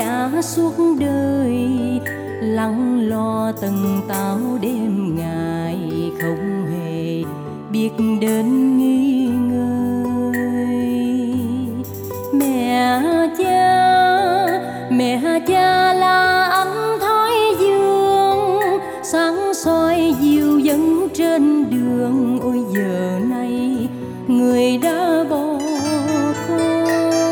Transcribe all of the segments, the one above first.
giả suốt đời, lặng lo từng tảo đêm ngày, không hề biết đến nghỉ ngơi. Mẹ cha là ánh thái dương sáng soi dịu dẫn trên đường. Ôi giờ này người đã bỏ con.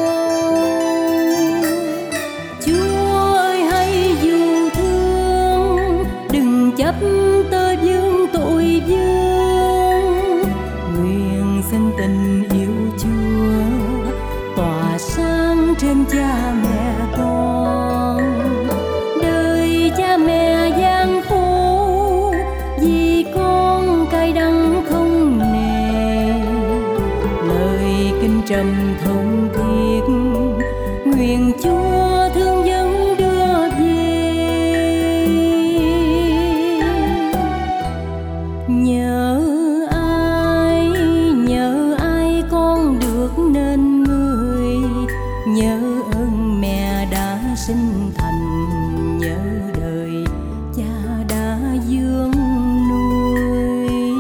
Chúa ơi hãy dù thương, đừng chấp tơ vương tội vương. Nguyện xin tình yêu Chúa tỏa sáng trên cha mẹ con. Đời cha mẹ gian khổ vì con cay đắng không nề. Lời kinh trầm thông thiết nguyện Chúa thương dẫn đưa về. Nhờ ai con được nên người, nhớ ơn mẹ đã sinh thành, nhớ đời cha đã dưỡng nuôi.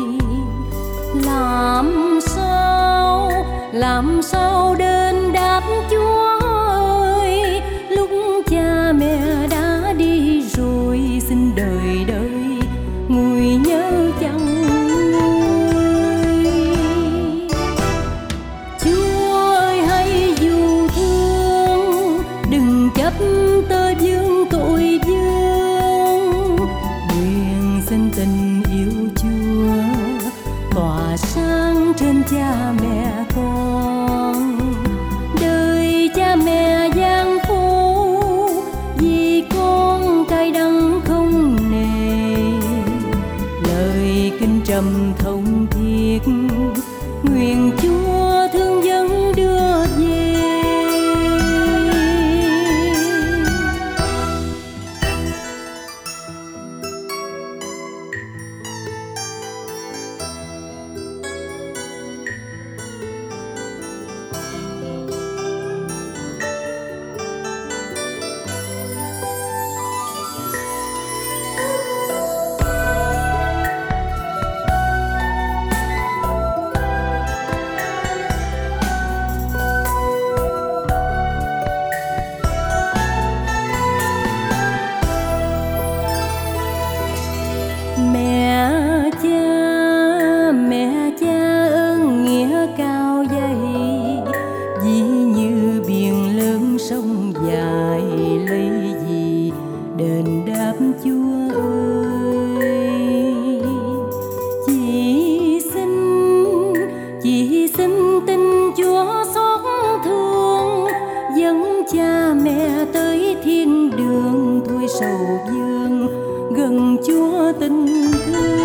Làm sao đền đáp Chúa ơi, lúc cha mẹ đã đi rồi, xin đời đời nguôi nhớ chẳng nguôi. Chúa ơi hãy dù thương, đừng chấp tơ vương tội vương. Nguyện xin tình yêu Chúa tỏa sáng trên cha mẹ con. Đời cha mẹ gian khổ vì con cay đắng không nề. Lời kinh trầm thông thiết nguyện Chúa thương dẫn đưa về. Mẹ cha ơn nghĩa cao dày, ví như biển lớn sông dài. Lấy gì đền đáp Chúa ơi, chỉ xin tin Chúa xót thương, dẫn cha mẹ tới thiên đường. Thôi sầu vương gần Chúa tình thương.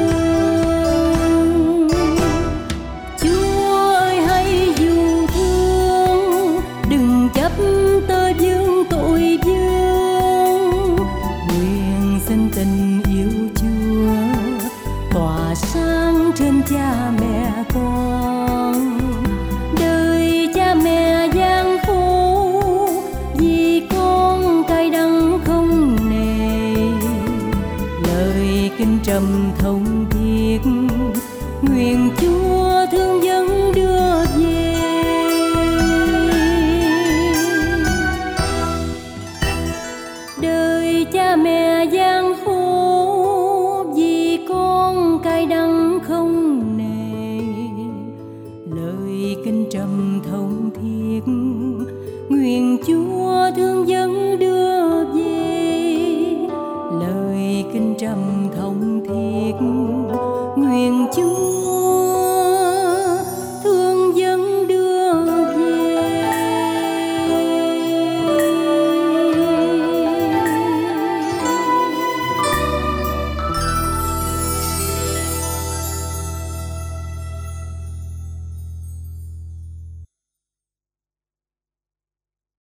Chúa ơi hãy dù thương, đừng chấp tơ vương tội vương. Nguyện xin tình yêu Chúa tỏa sáng trên cha mẹ con. Đời cha mẹ gian khổ vì con cay đắng không nề. Lời kinh trầm thông thiết nguyện Chúa thương dẫn đưa về. Đời cha mẹ gian khổ vì con cay đắng không nề. Lời kinh trầm thông thiết nguyện Chúa thương dẫn đưa về. Lời kinh trầm thông thiết nguyện Chúa